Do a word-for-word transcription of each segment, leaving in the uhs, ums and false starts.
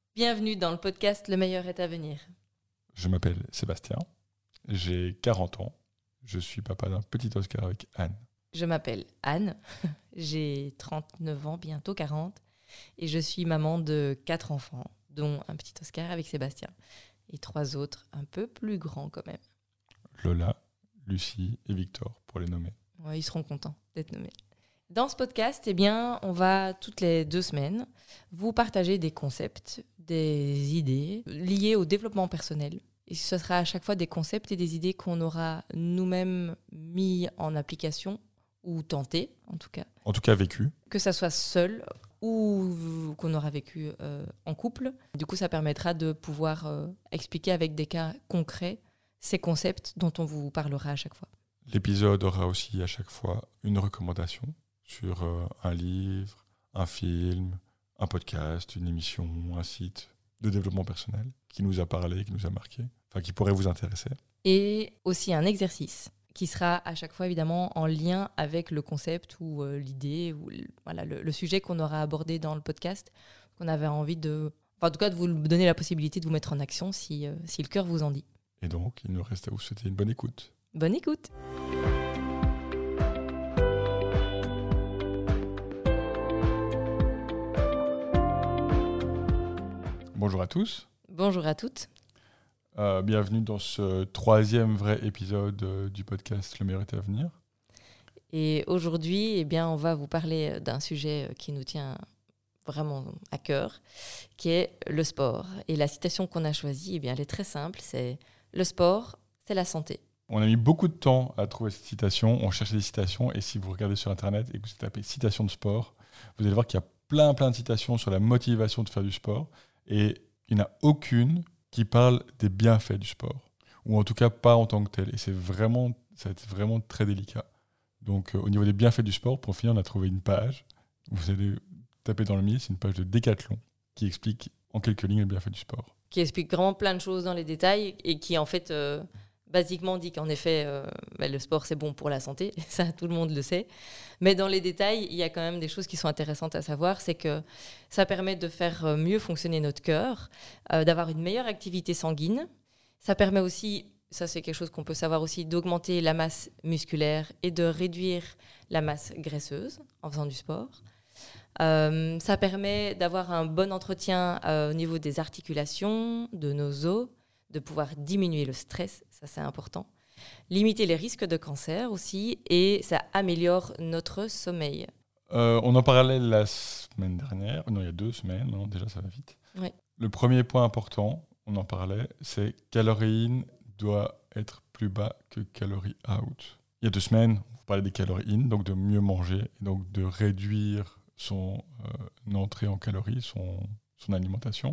Bienvenue dans le podcast Le meilleur est à venir. Je m'appelle Sébastien, j'ai quarante ans, je suis papa d'un petit Oscar avec Anne. Je m'appelle Anne, j'ai trente-neuf ans, bientôt quarante, et je suis maman de quatre enfants, dont un petit Oscar avec Sébastien, et trois autres un peu plus grands quand même. Lola, Lucie et Victor, pour les nommer. Ouais, ils seront contents d'être nommés. Dans ce podcast, eh bien, on va toutes les deux semaines vous partager des concepts, des idées liées au développement personnel. Et ce sera à chaque fois des concepts et des idées qu'on aura nous-mêmes mis en application ou tenté, en tout cas. En tout cas vécu. Que ça soit seul ou qu'on aura vécu euh, en couple. Du coup, ça permettra de pouvoir euh, expliquer avec des cas concrets ces concepts dont on vous parlera à chaque fois. L'épisode aura aussi à chaque fois une recommandation sur euh, un livre, un film, un podcast, une émission, un site de développement personnel qui nous a parlé, qui nous a marqué, enfin qui pourrait vous intéresser. Et aussi un exercice qui sera à chaque fois évidemment en lien avec le concept ou euh, l'idée ou le, voilà, le, le sujet qu'on aura abordé dans le podcast, qu'on avait envie de... Enfin, en tout cas, de vous donner la possibilité de vous mettre en action si, euh, si le cœur vous en dit. Et donc, il nous reste à vous souhaiter une bonne écoute. Bonne écoute. Bonjour à tous. Bonjour à toutes. Euh, bienvenue dans ce troisième vrai épisode euh, du podcast Le meilleur est à venir. Et aujourd'hui, eh bien, on va vous parler d'un sujet qui nous tient vraiment à cœur, qui est le sport. Et la citation qu'on a choisie, eh bien, elle est très simple, c'est « Le sport, c'est la santé ». On a mis beaucoup de temps à trouver cette citation, on cherchait des citations, et si vous regardez sur Internet et que vous tapez « citation de sport », vous allez voir qu'il y a plein plein de citations sur la motivation de faire du sport, et il n'y en a aucune qui parle des bienfaits du sport, ou en tout cas pas en tant que tel, et c'est vraiment, ça va être vraiment très délicat. Donc euh, au niveau des bienfaits du sport, pour finir, on a trouvé une page, vous allez taper dans le mille, c'est une page de Décathlon, qui explique en quelques lignes les bienfaits du sport. Qui explique vraiment plein de choses dans les détails, et qui en fait... Euh basiquement dit qu'en effet, euh, bah, le sport, c'est bon pour la santé. Ça, tout le monde le sait. Mais dans les détails, il y a quand même des choses qui sont intéressantes à savoir. C'est que ça permet de faire mieux fonctionner notre cœur, euh, d'avoir une meilleure activité sanguine. Ça permet aussi, ça c'est quelque chose qu'on peut savoir aussi, d'augmenter la masse musculaire et de réduire la masse graisseuse en faisant du sport. Euh, ça permet d'avoir un bon entretien euh, au niveau des articulations, de nos os, de pouvoir diminuer le stress, ça c'est important, limiter les risques de cancer aussi, et ça améliore notre sommeil. Euh, on en parlait la semaine dernière, non il y a deux semaines, non, déjà ça va vite. Oui. Le premier point important, on en parlait, c'est calories in doit être plus bas que calories out. Il y a deux semaines, on parlait des calories in, donc de mieux manger, et donc de réduire son euh, entrée en calories, son, son alimentation.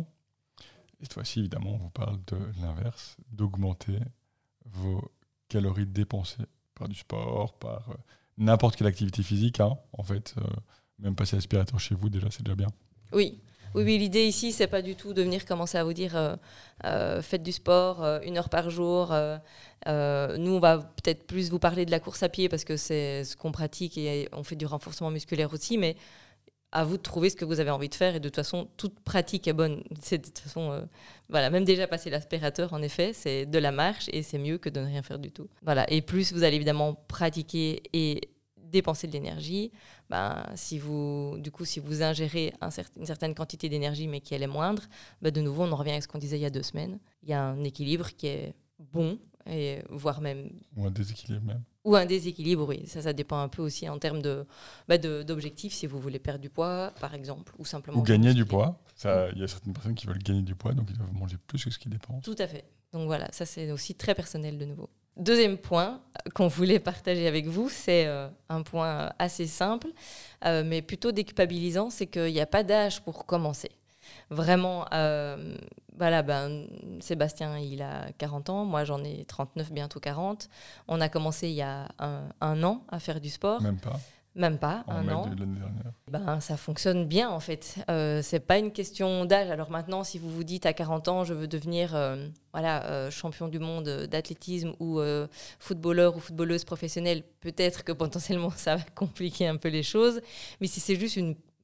Et cette fois-ci, évidemment, on vous parle de l'inverse, d'augmenter vos calories dépensées par du sport, par euh, n'importe quelle activité physique. Hein. En fait, euh, même passer l'aspirateur chez vous, déjà, c'est déjà bien. Oui, oui, oui, l'idée ici, c'est pas du tout de venir commencer à vous dire euh, euh, faites du sport euh, une heure par jour. Euh, euh, nous, on va peut-être plus vous parler de la course à pied parce que c'est ce qu'on pratique et on fait du renforcement musculaire aussi, mais à vous de trouver ce que vous avez envie de faire, et de toute façon, toute pratique est bonne. C'est de toute façon, euh, voilà, même déjà passer l'aspirateur, en effet, c'est de la marche et c'est mieux que de ne rien faire du tout. Voilà, et plus vous allez évidemment pratiquer et dépenser de l'énergie, ben, si vous, du coup, si vous ingérez un cer- une certaine quantité d'énergie mais qu'elle est moindre, ben, de nouveau, on en revient à ce qu'on disait il y a deux semaines. Il y a un équilibre qui est bon, et voire même... Ou un déséquilibre même. Ou un déséquilibre, oui. Ça, ça dépend un peu aussi en termes de, bah de, d'objectifs, si vous voulez perdre du poids, par exemple, ou simplement... Ou gagner du poids. Ça, il y a certaines personnes qui veulent gagner du poids, donc ils doivent manger plus que ce qu'ils dépensent. Tout à fait. Donc voilà, ça c'est aussi très personnel de nouveau. Deuxième point qu'on voulait partager avec vous, c'est euh, un point assez simple, euh, mais plutôt déculpabilisant, c'est qu'il n'y a pas d'âge pour commencer. Vraiment, euh, voilà, ben, Sébastien, il a quarante ans, moi j'en ai trente-neuf, bientôt quarante. On a commencé il y a un, un an à faire du sport. Même pas. Même pas, en un mai an. de l'année dernière. Ben, ça fonctionne bien en fait. Euh, c'est pas une question d'âge. Alors maintenant, si vous vous dites à quarante ans, je veux devenir euh, voilà, euh, champion du monde d'athlétisme ou euh, footballeur ou footballeuse professionnelle, peut-être que potentiellement ça va compliquer un peu les choses. Mais si c'est juste une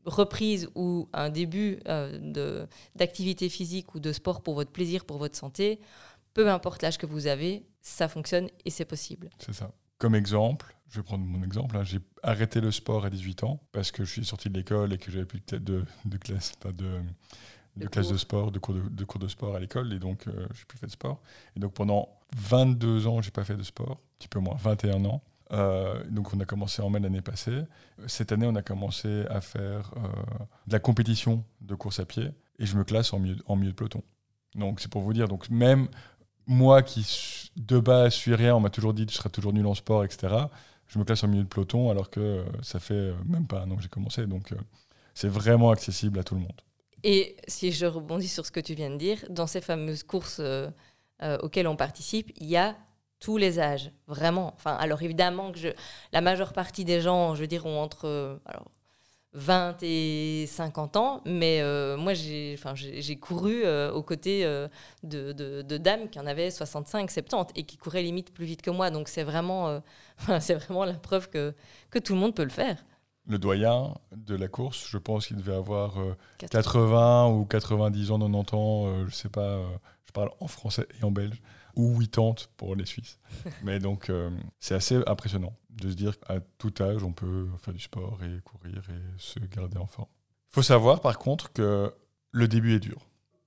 reprise ou un début euh, de, d'activité physique ou de sport pour votre plaisir, pour votre santé, peu importe l'âge que vous avez, ça fonctionne et c'est possible. C'est ça. Comme exemple, je vais prendre mon exemple, hein, j'ai arrêté le sport à dix-huit ans parce que je suis sorti de l'école et que j'avais plus de, de, de classe, pas de, de, de classe de sport, de cours de, de cours de sport à l'école, et donc euh, j'ai plus fait de sport. Et donc pendant vingt-deux ans, j'ai pas fait de sport, un petit peu moins, vingt et un ans. Euh, donc on a commencé en mai l'année passée. Cette année, on a commencé à faire euh, de la compétition de course à pied et je me classe en milieu, en milieu de peloton. Donc c'est pour vous dire, donc même moi qui de base suis rien, on m'a toujours dit tu seras toujours nul en sport, et cetera. Je me classe en milieu de peloton alors que euh, ça fait euh, même pas un an que j'ai commencé. Donc euh, c'est vraiment accessible à tout le monde. Et si je rebondis sur ce que tu viens de dire, dans ces fameuses courses euh, euh, auxquelles on participe, il y a tous les âges, vraiment. Enfin, alors évidemment que je, la majeure partie des gens, je veux dire, ont entre euh, alors, vingt et cinquante ans, mais euh, moi j'ai, enfin, j'ai, j'ai couru euh, aux côtés euh, de, de, de dames qui en avaient soixante-cinq, soixante-dix et qui couraient limite plus vite que moi. Donc c'est vraiment, euh, c'est vraiment la preuve que, que tout le monde peut le faire. Le doyen de la course, je pense qu'il devait avoir euh, quatre-vingts ou quatre-vingt-dix ans, quatre-vingt-dix ans, euh, je sais pas, euh, je parle en français et en belge, ou quatre-vingts pour les Suisses. Mais donc, euh, c'est assez impressionnant de se dire qu'à tout âge, on peut faire du sport et courir et se garder en forme. Il faut savoir, par contre, que le début est dur.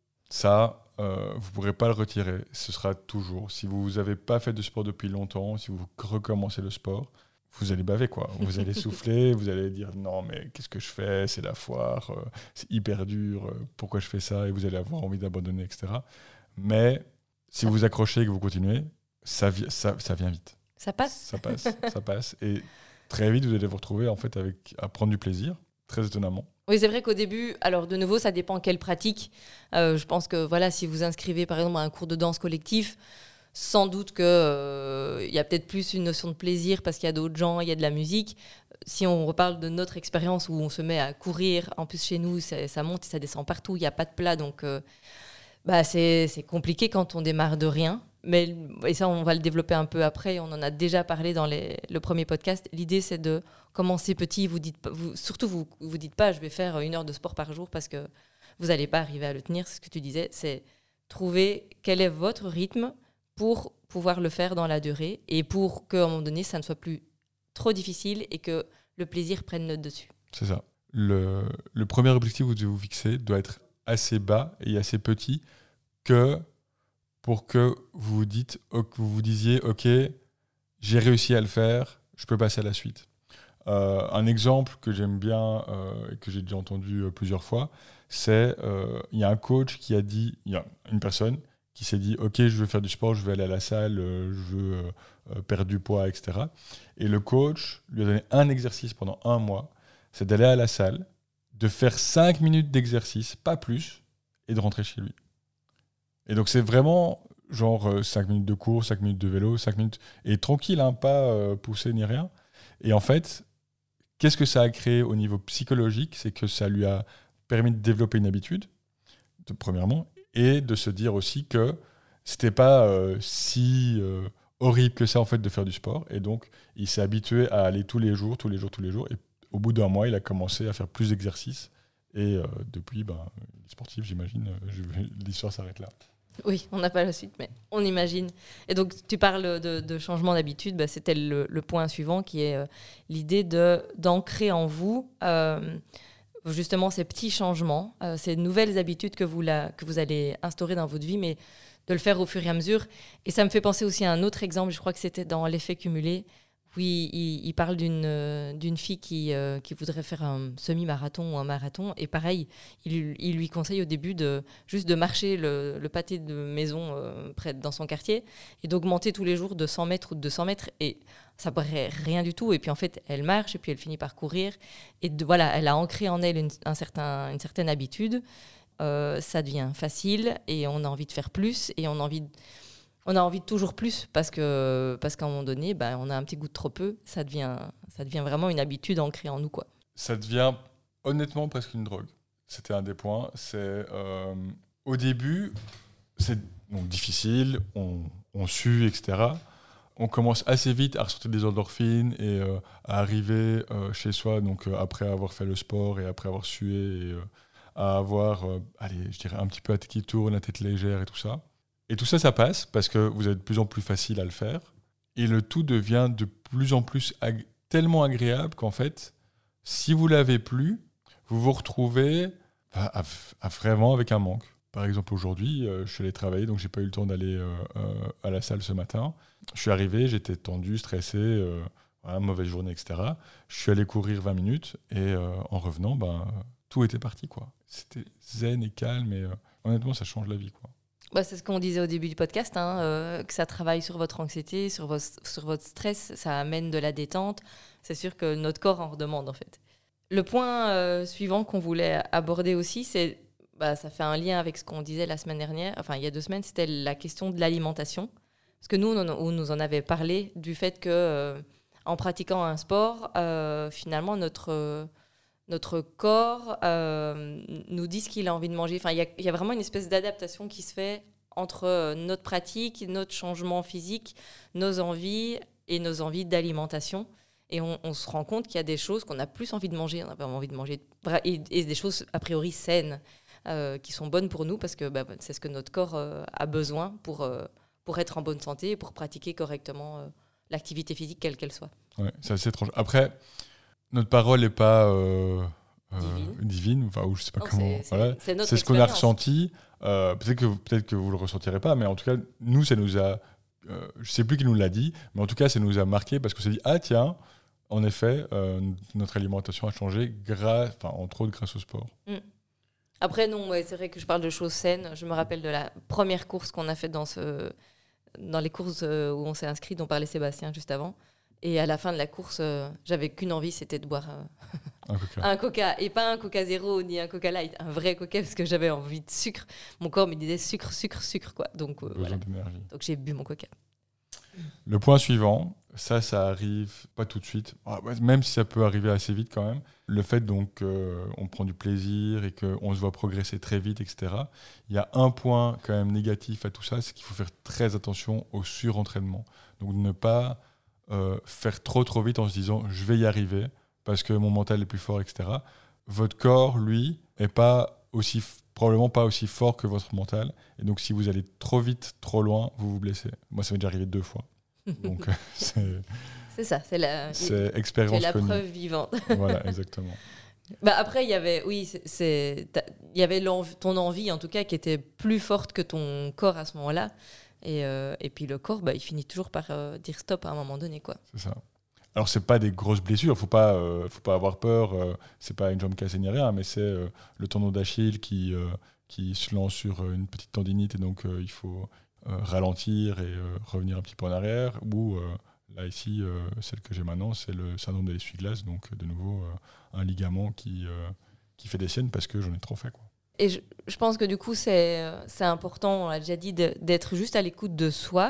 Ça, euh, vous ne pourrez pas le retirer. Ce sera toujours. Si vous n'avez pas fait de sport depuis longtemps, si vous recommencez le sport, vous allez baver, quoi. Vous allez souffler, vous allez dire « Non, mais qu'est-ce que je fais ? C'est la foire, euh, c'est hyper dur, euh, pourquoi je fais ça ?» Et vous allez avoir envie d'abandonner, et cetera. Mais si vous vous accrochez et que vous continuez, ça, vi- ça, ça vient vite. Ça passe. Ça passe, ça passe. Et très vite, vous allez vous retrouver en fait, avec, à prendre du plaisir, très étonnamment. Oui, c'est vrai qu'au début, alors de nouveau, ça dépend quelle pratique. Euh, je pense que voilà, si vous inscrivez par exemple à un cours de danse collectif, sans doute qu'il euh, y a peut-être plus une notion de plaisir parce qu'il y a d'autres gens, il y a de la musique. Si on reparle de notre expérience où on se met à courir, en plus chez nous, ça, ça monte et ça descend partout, il n'y a pas de plat, donc euh, bah, c'est, c'est compliqué quand on démarre de rien. Mais, et ça, on va le développer un peu après, on en a déjà parlé dans les, le premier podcast. L'idée, c'est de commencer petit, vous dites, vous, surtout vous ne vous dites pas « je vais faire une heure de sport par jour » parce que vous n'allez pas arriver à le tenir, c'est ce que tu disais, c'est trouver quel est votre rythme pour pouvoir le faire dans la durée et pour qu'à un moment donné, ça ne soit plus trop difficile et que le plaisir prenne le dessus. C'est ça. Le, le premier objectif que vous devez vous fixer doit être assez bas et assez petit que pour que vous vous, dites, que vous vous disiez « Ok, j'ai réussi à le faire, je peux passer à la suite ». Euh, un exemple que j'aime bien euh, et que j'ai déjà entendu euh, plusieurs fois, c'est il euh, y a un coach qui a dit, il y a une personne qui s'est dit « Ok, je veux faire du sport, je veux aller à la salle, euh, je veux euh, perdre du poids, et cetera » Et le coach lui a donné un exercice pendant un mois, c'est d'aller à la salle, de faire cinq minutes d'exercice, pas plus, et de rentrer chez lui. Et donc c'est vraiment genre euh, cinq minutes de course, cinq minutes de vélo, cinq minutes, et tranquille, hein, pas euh, poussé ni rien. Et en fait, qu'est-ce que ça a créé au niveau psychologique ? C'est que ça lui a permis de développer une habitude, de, premièrement, et de se dire aussi que c'était pas euh, si euh, horrible que ça en fait de faire du sport. Et donc, il s'est habitué à aller tous les jours, tous les jours, tous les jours. Et au bout d'un mois, il a commencé à faire plus d'exercices. Et euh, depuis, ben, il est sportif, j'imagine. Je, l'histoire s'arrête là. Oui, on n'a pas la suite, mais on imagine. Et donc, tu parles de, de changement d'habitude. Bah, c'était le, le point suivant qui est euh, l'idée de, d'ancrer en vous euh, justement ces petits changements, euh, ces nouvelles habitudes que vous, la, que vous allez instaurer dans votre vie, mais de le faire au fur et à mesure. Et ça me fait penser aussi à un autre exemple, je crois que c'était dans L'effet cumulé. Oui, il, il parle d'une, euh, d'une fille qui, euh, qui voudrait faire un semi-marathon ou un marathon. Et pareil, il, il lui conseille au début de, juste de marcher le, le pâté de maison euh, près, dans son quartier et d'augmenter tous les jours de cent mètres ou de deux cents mètres. Et ça paraît rien du tout. Et puis en fait, elle marche et puis elle finit par courir. Et de, voilà, elle a ancré en elle une, un certain, une certaine habitude. Euh, ça devient facile et on a envie de faire plus et on a envie de... On a envie de toujours plus parce, que, parce qu'à un moment donné, bah, on a un petit goût de trop peu. Ça devient, ça devient vraiment une habitude ancrée en nous, quoi. Ça devient honnêtement presque une drogue. C'était un des points. C'est, euh, au début, c'est donc difficile, on, on sue, et cetera. on commence assez vite à ressortir des endorphines et euh, à arriver euh, chez soi, donc euh, après avoir fait le sport et après avoir sué, et euh, à avoir, euh, allez, je dirais un petit peu la tête qui tourne, la tête légère et tout ça. Et tout ça, ça passe parce que vous êtes de plus en plus facile à le faire. Et le tout devient de plus en plus ag- tellement agréable qu'en fait, si vous l'avez plus, vous vous retrouvez bah, à, à vraiment avec un manque. Par exemple, aujourd'hui, euh, je suis allé travailler, donc j'ai pas eu le temps d'aller euh, euh, à la salle ce matin. Je suis arrivé, j'étais tendu, stressé, euh, voilà, mauvaise journée, et cetera. Je suis allé courir vingt minutes et euh, en revenant, ben, tout était parti, quoi. C'était zen et calme et euh, honnêtement, ça change la vie, quoi. Bah, c'est ce qu'on disait au début du podcast, hein, euh, que ça travaille sur votre anxiété, sur votre, sur votre stress, ça amène de la détente. C'est sûr que notre corps en redemande, en fait. Le point euh, suivant qu'on voulait aborder aussi, c'est, bah, ça fait un lien avec ce qu'on disait la semaine dernière, enfin il y a deux semaines, c'était la question de l'alimentation. Parce que nous, on, on nous en avait parlé du fait que euh, en pratiquant un sport, euh, finalement, notre... Euh, notre corps euh, nous dit ce qu'il a envie de manger. Enfin, il y, y a vraiment une espèce d'adaptation qui se fait entre euh, notre pratique, notre changement physique, nos envies et nos envies d'alimentation. Et on, on se rend compte qu'il y a des choses qu'on a plus envie de manger. On a vraiment envie de manger et, et des choses a priori saines euh, qui sont bonnes pour nous parce que bah, c'est ce que notre corps euh, a besoin pour, euh, pour être en bonne santé et pour pratiquer correctement euh, l'activité physique quelle qu'elle soit. Ouais, c'est assez étrange. Après, notre parole n'est pas euh, euh, divine. divine, enfin, ou je sais pas non, comment. C'est, voilà. c'est, c'est, notre c'est ce qu'on a expérience. ressenti. Euh, peut-être que peut-être que vous le ressentirez pas, mais en tout cas, nous, ça nous a. Euh, je sais plus qui nous l'a dit, mais en tout cas, ça nous a marqué parce qu'on s'est dit ah tiens, en effet, euh, notre alimentation a changé grâce, enfin entre autres grâce au sport. Mm. Après non, ouais, c'est vrai que je parle de choses saines. Je me rappelle de la première course qu'on a faite dans ce, dans les courses où on s'est inscrit, dont parlait Sébastien juste avant. Et à la fin de la course, euh, j'avais qu'une envie, c'était de boire euh, un, coca. un coca. Et pas un coca zéro ni un coca light, un vrai coca parce que j'avais envie de sucre. Mon corps me disait sucre, sucre, sucre, quoi. Donc, euh, voilà. d'énergie. Donc j'ai bu mon coca. Le point suivant, ça, ça arrive pas tout de suite, même si ça peut arriver assez vite quand même. Le fait donc euh, on prend du plaisir et qu'on se voit progresser très vite, et cetera. Il y a un point quand même négatif à tout ça, c'est qu'il faut faire très attention au surentraînement. Donc ne pas euh, faire trop trop vite en se disant je vais y arriver parce que mon mental est plus fort, et cetera. Votre corps, lui, est pas aussi probablement pas aussi fort que votre mental. Et donc, si vous allez trop vite, trop loin, vous vous blessez. Moi, ça m'est déjà arrivé deux fois. Donc, c'est... C'est ça, c'est la, c'est expérience c'est la connue. preuve vivante. Voilà, exactement. Bah après, il y avait, oui, c'est, c'est, il y avait ton envie, en tout cas, qui était plus forte que ton corps à ce moment-là. Et, euh, et puis le corps, bah, il finit toujours par euh, dire stop à un moment donné, quoi. C'est ça. Alors, c'est pas des grosses blessures, faut pas, euh, faut pas avoir peur. Euh, c'est pas une jambe cassée ni rien, mais c'est euh, le tendon d'Achille qui, euh, qui se lance sur une petite tendinite et donc euh, il faut euh, ralentir et euh, revenir un petit peu en arrière. Ou euh, là ici, euh, celle que j'ai maintenant, c'est le syndrome de l'essuie-glace, donc de nouveau euh, un ligament qui euh, qui fait des siennes parce que j'en ai trop fait, quoi. Et je, je pense que du coup, c'est c'est important, on l'a déjà dit, de, d'être juste à l'écoute de soi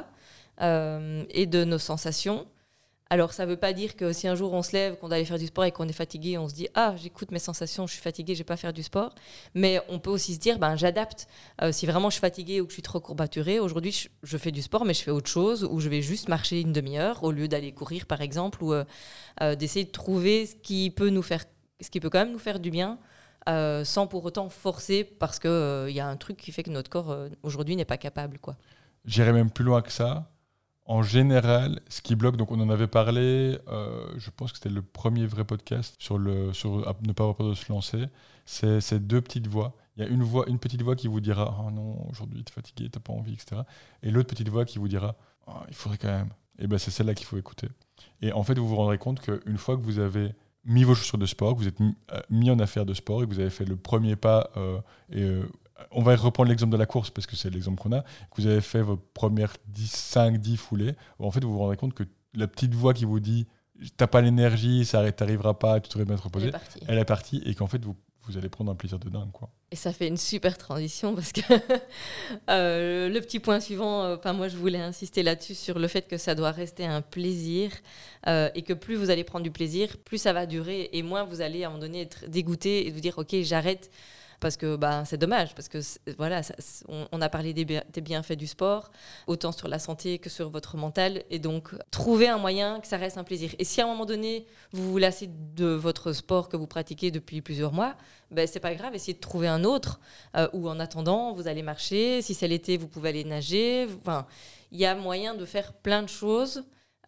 euh, et de nos sensations. Alors, ça ne veut pas dire que si un jour on se lève, qu'on doit aller faire du sport et qu'on est fatigué, on se dit « Ah, j'écoute mes sensations, je suis fatigué, je ne vais pas faire du sport ». Mais on peut aussi se dire ben, « J'adapte. Euh, si vraiment je suis fatigué ou que je suis trop courbaturée, aujourd'hui, je, je fais du sport, mais je fais autre chose, ou je vais juste marcher une demi-heure au lieu d'aller courir, par exemple, ou euh, euh, d'essayer de trouver ce qui peut nous faire, ce qui peut quand même nous faire du bien, euh, sans pour autant forcer, parce qu'il euh, y a un truc qui fait que notre corps, euh, aujourd'hui, n'est pas capable, quoi. J'irai même plus loin que ça. En général, ce qui bloque, donc on en avait parlé, euh, je pense que c'était le premier vrai podcast sur, le, sur ne pas avoir peur de se lancer, c'est ces deux petites voix. Il y a une, voix, une petite voix qui vous dira « Oh non, aujourd'hui tu es fatigué, tu n'as pas envie, et cetera » Et l'autre petite voix qui vous dira oh, « Il faudrait quand même ». Et ben c'est celle-là qu'il faut écouter. Et en fait, vous vous rendrez compte qu'une fois que vous avez mis vos chaussures de sport, que vous êtes mis en affaire de sport et que vous avez fait le premier pas euh, et... Euh, on va reprendre l'exemple de la course parce que c'est l'exemple qu'on a, que vous avez fait vos premières cinq dix foulées, en fait vous vous rendrez compte que la petite voix qui vous dit t'as pas l'énergie, ça t'arrivera pas, tu devrais bien te reposer, elle est partie, elle est partie et qu'en fait vous, vous allez prendre un plaisir de dingue, quoi. Et ça fait une super transition parce que euh, le petit point suivant, enfin euh, moi je voulais insister là-dessus sur le fait que ça doit rester un plaisir euh, et que plus vous allez prendre du plaisir, plus ça va durer et moins vous allez à un moment donné être dégoûté et vous dire ok j'arrête. parce que bah, c'est dommage, parce que voilà, ça, on, on a parlé des, des bienfaits du sport, autant sur la santé que sur votre mental, et donc trouver un moyen que ça reste un plaisir. Et si à un moment donné, vous vous lassez de votre sport que vous pratiquez depuis plusieurs mois, ben, c'est pas grave, essayez de trouver un autre, euh, ou en attendant, vous allez marcher, si c'est l'été, vous pouvez aller nager, enfin, il y a moyen de faire plein de choses.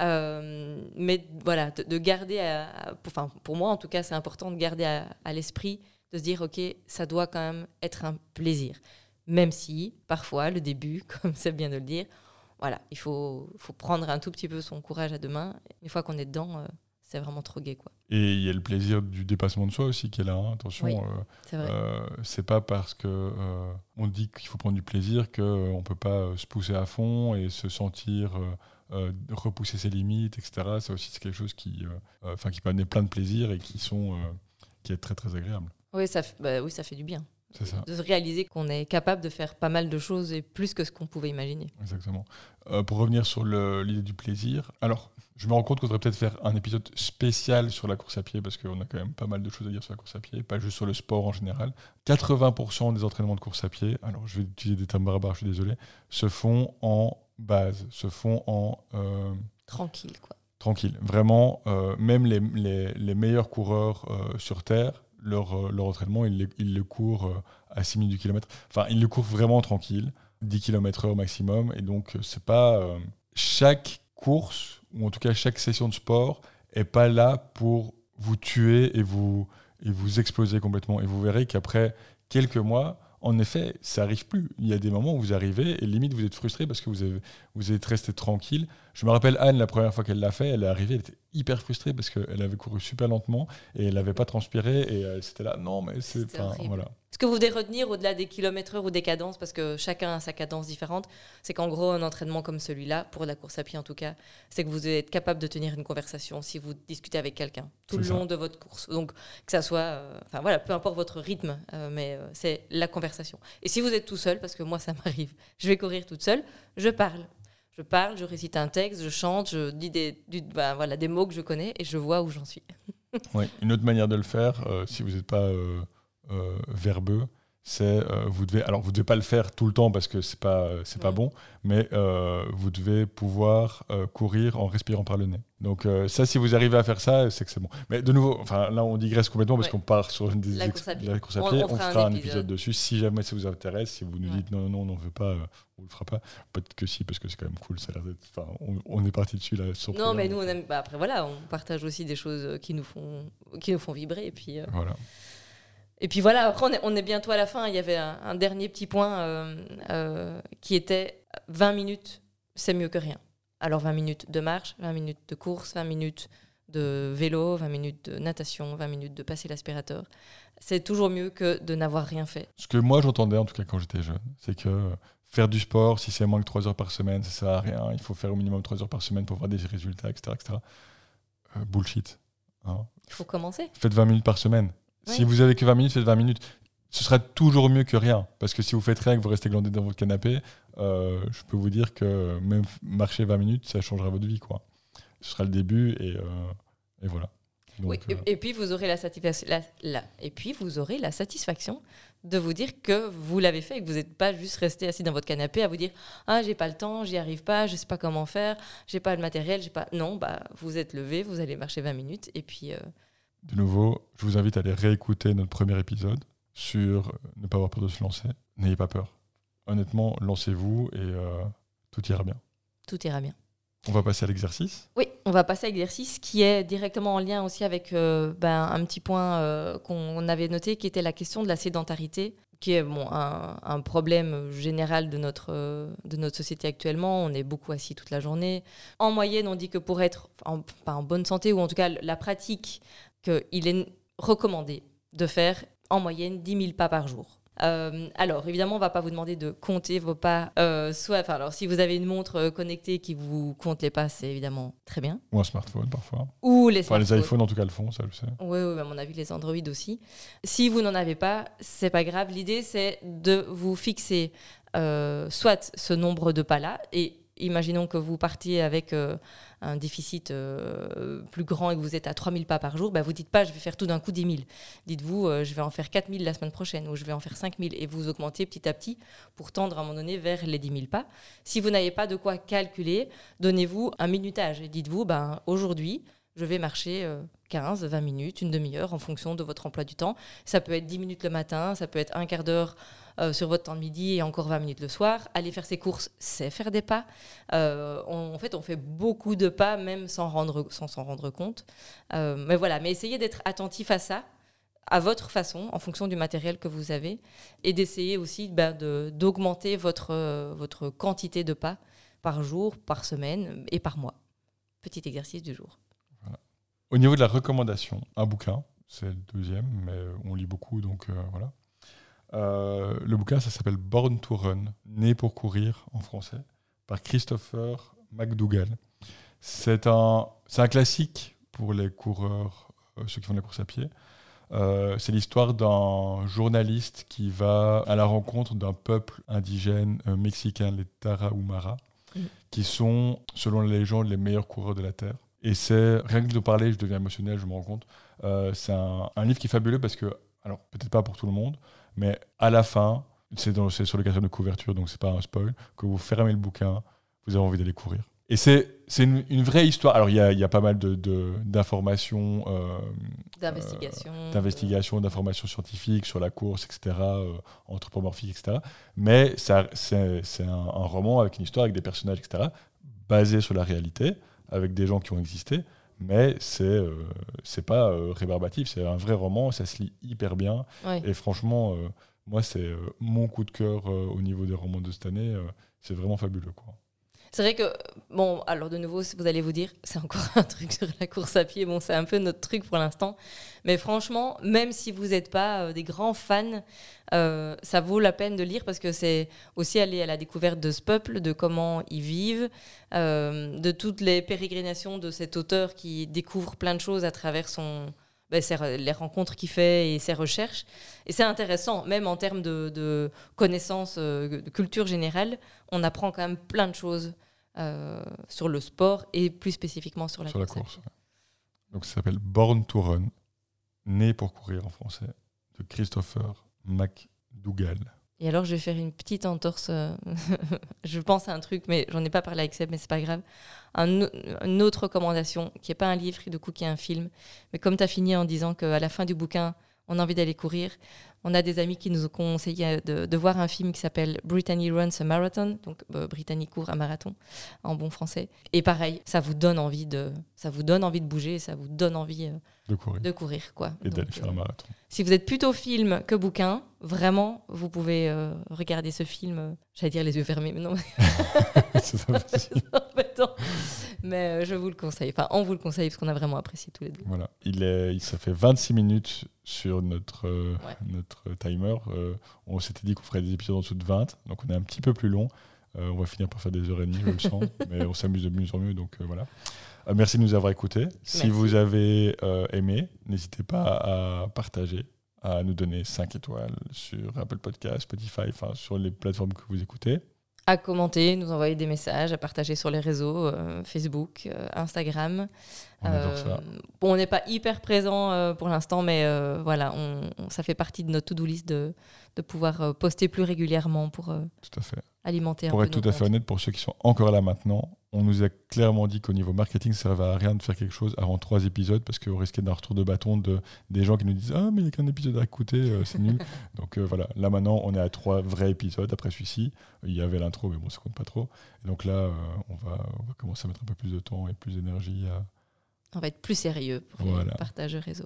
Euh, mais voilà, de, de garder, à, à, enfin, pour moi en tout cas, c'est important de garder à, à l'esprit, de se dire, ok, ça doit quand même être un plaisir. Même si, parfois, le début, comme c'est bien de le dire, voilà, il faut, faut prendre un tout petit peu son courage à deux mains. Une fois qu'on est dedans, euh, c'est vraiment trop gai, quoi. Et il y a le plaisir du dépassement de soi aussi qui est là. Hein. Attention, oui, euh, c'est vrai. Euh, c'est pas parce que euh, on dit qu'il faut prendre du plaisir qu'on euh, peut pas euh, se pousser à fond et se sentir euh, euh, repousser ses limites, et cetera. Ça aussi, c'est quelque chose qui, euh, enfin, qui peut amener plein de plaisir et qui sont, euh, qui est très très agréable. Oui, ça, bah, oui, ça fait du bien. C'est ça. De réaliser qu'on est capable de faire pas mal de choses et plus que ce qu'on pouvait imaginer. Exactement. Euh, pour revenir sur le, l'idée du plaisir, alors je me rends compte qu'on devrait peut-être faire un épisode spécial sur la course à pied parce qu'on a quand même pas mal de choses à dire sur la course à pied, pas juste sur le sport en général. quatre-vingts pour cent des entraînements de course à pied, alors je vais utiliser des termes barbares, je suis désolé, se font en base, se font en... Euh, tranquille, quoi. Tranquille. Vraiment, euh, même les, les, les meilleurs coureurs euh, sur Terre, leur, leur entraînement, ils, ils le courent euh, à six minutes du kilomètre. Enfin, ils le courent vraiment tranquille, dix kilomètres heure maximum. Et donc, c'est pas... Euh, chaque course, ou en tout cas chaque session de sport, est pas là pour vous tuer et vous, et vous exploser complètement. Et vous verrez qu'après quelques mois, en effet, ça n'arrive plus. Il y a des moments où vous arrivez et limite vous êtes frustré parce que vous, avez, vous êtes resté tranquille. Je me rappelle Anne, la première fois qu'elle l'a fait, elle est arrivée, elle était hyper frustrée parce qu'elle avait couru super lentement et elle n'avait pas transpiré et elle c'était là, non mais c'est... Voilà. Ce que vous devez retenir au-delà des kilomètres heure ou des cadences, parce que chacun a sa cadence différente, c'est qu'en gros, un entraînement comme celui-là, pour la course à pied en tout cas, c'est que vous êtes capable de tenir une conversation si vous discutez avec quelqu'un tout c'est le long ça. De votre course. Donc, que ça soit... Euh, enfin voilà, peu importe votre rythme, euh, mais euh, c'est la conversation. Et si vous êtes tout seul, parce que moi ça m'arrive, je vais courir toute seule, je parle. Je parle, je récite un texte, je chante, je dis des, du, bah, voilà, des mots que je connais et je vois où j'en suis. Oui, une autre manière de le faire, euh, si vous n'êtes pas euh, euh, verbeux, c'est euh, vous devez alors vous devez pas le faire tout le temps parce que c'est pas c'est ouais. pas bon, mais euh, vous devez pouvoir euh, courir en respirant par le nez. Donc euh, ça, si vous arrivez à faire ça, c'est que c'est bon. Mais de nouveau, enfin là on digresse complètement parce ouais. qu'on part sur une des la course à pied. La course à pied. On, on, on fera, fera un, un épisode. épisode dessus si jamais ça vous intéresse. Si vous nous ouais. dites non non on n'en veut pas, euh, on le fera pas. Peut-être que si parce que c'est quand même cool. Ça a l'air d'être. Enfin on, on est parti dessus là. Sur non mais nous on aime. Bah, après voilà, on partage aussi des choses qui nous font qui nous font vibrer et puis. Euh... Voilà. Et puis voilà, après on est, on est bientôt à la fin. Il y avait un, un dernier petit point euh, euh, qui était vingt minutes, c'est mieux que rien. Alors vingt minutes de marche, vingt minutes de course, vingt minutes de vélo, vingt minutes de natation, vingt minutes de passer l'aspirateur. C'est toujours mieux que de n'avoir rien fait. Ce que moi j'entendais en tout cas quand j'étais jeune, c'est que faire du sport, si c'est moins que trois heures par semaine, ça sert à rien. Il faut faire au minimum trois heures par semaine pour voir des résultats, et cetera et cetera. Euh, bullshit. Hein. Il faut commencer. Faites vingt minutes par semaine. Oui. Si vous avez que vingt minutes, faites vingt minutes. Ce sera toujours mieux que rien. Parce que si vous faites rien et que vous restez glandé dans votre canapé, euh, je peux vous dire que même marcher vingt minutes, ça changera votre vie, quoi. Ce sera le début et, euh, et voilà. Donc, oui, et, euh... et, puis vous aurez la, satisfa- la, la, et puis vous aurez la satisfaction de vous dire que vous l'avez fait et que vous n'êtes pas juste resté assis dans votre canapé à vous dire « Ah, j'ai pas le temps, j'y arrive pas, je sais pas comment faire, j'ai pas le matériel, j'ai pas... » Non, bah, vous êtes levé, vous allez marcher vingt minutes et puis... Euh... De nouveau, je vous invite à aller réécouter notre premier épisode sur ne pas avoir peur de se lancer. N'ayez pas peur. Honnêtement, lancez-vous et euh, tout ira bien. Tout ira bien. On va passer à l'exercice. Oui, on va passer à l'exercice qui est directement en lien aussi avec euh, ben, un petit point euh, qu'on avait noté qui était la question de la sédentarité, qui est bon, un, un problème général de notre, euh, de notre société actuellement. On est beaucoup assis toute la journée. En moyenne, on dit que pour être en, pas en bonne santé, ou en tout cas la pratique, qu'il est recommandé de faire en moyenne dix mille pas par jour. Euh, alors, évidemment, on ne va pas vous demander de compter vos pas. Euh, soit, alors, si vous avez une montre connectée qui vous compte les pas, c'est évidemment très bien. Ou un smartphone, parfois. Ou les enfin, smartphones. Les iPhones, en tout cas, le font, ça, je sais. Oui, oui, à mon avis, les Android aussi. Si vous n'en avez pas, c'est pas grave. L'idée, c'est de vous fixer euh, soit ce nombre de pas-là, et imaginons que vous partiez avec euh, un déficit euh, plus grand et que vous êtes à trois mille pas par jour, bah, vous ne dites pas je vais faire tout d'un coup dix mille. Dites-vous euh, je vais en faire quatre mille la semaine prochaine ou je vais en faire cinq mille et vous augmentez petit à petit pour tendre à un moment donné vers les dix mille pas. Si vous n'avez pas de quoi calculer, donnez-vous un minutage et dites-vous ben, aujourd'hui, je vais marcher euh, quinze, vingt minutes, une demi-heure en fonction de votre emploi du temps. Ça peut être dix minutes le matin, ça peut être un quart d'heure euh, sur votre temps de midi et encore vingt minutes le soir. Aller faire ses courses, c'est faire des pas. Euh, on, en fait, on fait beaucoup de pas, même sans rendre, sans s'en rendre compte. Euh, mais voilà, mais essayez d'être attentif à ça, à votre façon, en fonction du matériel que vous avez, et d'essayer aussi ben, de, d'augmenter votre, euh, votre quantité de pas par jour, par semaine et par mois. Petit exercice du jour. Voilà. Au niveau de la recommandation, un bouquin, c'est le deuxième, mais on lit beaucoup, donc euh, voilà. Euh, le bouquin, ça s'appelle Born to Run, Né pour courir en français, par Christopher McDougall. C'est un, c'est un classique pour les coureurs, euh, ceux qui font de la course à pied. Euh, c'est l'histoire d'un journaliste qui va à la rencontre d'un peuple indigène euh, mexicain, les Tarahumara, mmh. qui sont, selon la légende, les meilleurs coureurs de la Terre. Et c'est, rien que de parler, je deviens émotionnel, je me rends compte. Euh, c'est un, un livre qui est fabuleux parce que, alors peut-être pas pour tout le monde, mais à la fin, c'est, dans, c'est sur le quatrième de couverture, donc c'est pas un spoil, que vous fermez le bouquin, vous avez envie d'aller courir. Et c'est, c'est une, une vraie histoire. Alors il y a, y a pas mal de, de, d'informations, euh, d'investigation, euh, d'investigation, d'informations scientifiques sur la course, et cetera, euh, anthropomorphiques, et cetera. Mais ça, c'est, c'est un, un roman avec une histoire, avec des personnages, et cetera, basé sur la réalité, avec des gens qui ont existé. Mais c'est, euh, c'est pas euh, rébarbatif, c'est un vrai roman, ça se lit hyper bien. Ouais. Et franchement, euh, moi, c'est euh, mon coup de cœur euh, au niveau des romans de cette année. Euh, c'est vraiment fabuleux, quoi. C'est vrai que, bon, alors de nouveau, vous allez vous dire, c'est encore un truc sur la course à pied. Bon, c'est un peu notre truc pour l'instant. Mais franchement, même si vous n'êtes pas euh, des grands fans, euh, ça vaut la peine de lire parce que c'est aussi aller à la découverte de ce peuple, de comment ils vivent, euh, de toutes les pérégrinations de cet auteur qui découvre plein de choses à travers son... Ben, c'est les rencontres qu'il fait et ses recherches. Et c'est intéressant, même en termes de, de connaissances, euh, de culture générale, on apprend quand même plein de choses euh, sur le sport et plus spécifiquement sur la sur course. La course ouais. Donc ça s'appelle Born to Run, Né pour courir en français, de Christopher McDougall. Et alors, je vais faire une petite entorse. Euh, je pense à un truc, mais j'en ai pas parlé avec Seb, mais c'est pas grave. Un, une autre recommandation, qui n'est pas un livre, et du coup, qui est un film. Mais comme tu as fini en disant qu'à la fin du bouquin, on a envie d'aller courir, on a des amis qui nous ont conseillé de, de voir un film qui s'appelle Brittany Runs a Marathon, donc euh, Brittany court un marathon, en bon français. Et pareil, ça vous donne envie de, ça vous donne envie de bouger, ça vous donne envie euh, de courir. De courir quoi. Et donc, d'aller faire euh, un marathon. Si vous êtes plutôt film que bouquin, vraiment, vous pouvez euh, regarder ce film, euh, j'allais dire les yeux fermés, mais non. C'est embêtant. Mais euh, je vous le conseille, enfin on vous le conseille parce qu'on a vraiment apprécié tous les deux. Voilà, il est, il, ça fait vingt-six minutes sur notre, euh, ouais. notre timer. Euh, on s'était dit qu'on ferait des épisodes en dessous de vingt, donc on est un petit peu plus long. Euh, on va finir par faire des heures et demie, je le sens, mais on s'amuse de mieux en mieux, donc euh, voilà. Euh, merci de nous avoir écoutés. Si merci. Vous avez euh, aimé, n'hésitez pas à partager, à nous donner cinq étoiles sur Apple Podcasts, Spotify, enfin sur les plateformes que vous écoutez. À commenter, nous envoyer des messages, à partager sur les réseaux, euh, Facebook, euh, Instagram. On adore euh, ça. Bon, on n'est pas hyper présent euh, pour l'instant, mais euh, voilà, on, on, ça fait partie de notre to-do list de, de pouvoir euh, poster plus régulièrement pour euh, tout à fait. alimenter un pour peu être tout nos à fait honnête, pour ceux qui sont encore là maintenant, on nous a clairement dit qu'au niveau marketing, ça ne servait à rien de faire quelque chose avant trois épisodes parce qu'on risquait d'un retour de bâton de, des gens qui nous disent « Ah, mais il n'y a qu'un épisode à écouter, euh, c'est nul. » Donc euh, voilà, là maintenant, on est à trois vrais épisodes. Après celui-ci, il y avait l'intro, mais bon, ça compte pas trop. Et donc là, euh, on, va, on va commencer à mettre un peu plus de temps et plus d'énergie à... On va être plus sérieux pour voilà. le partage réseau.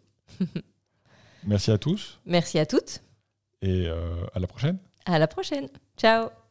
Merci à tous. Merci à toutes. Et euh, à la prochaine. À la prochaine. Ciao.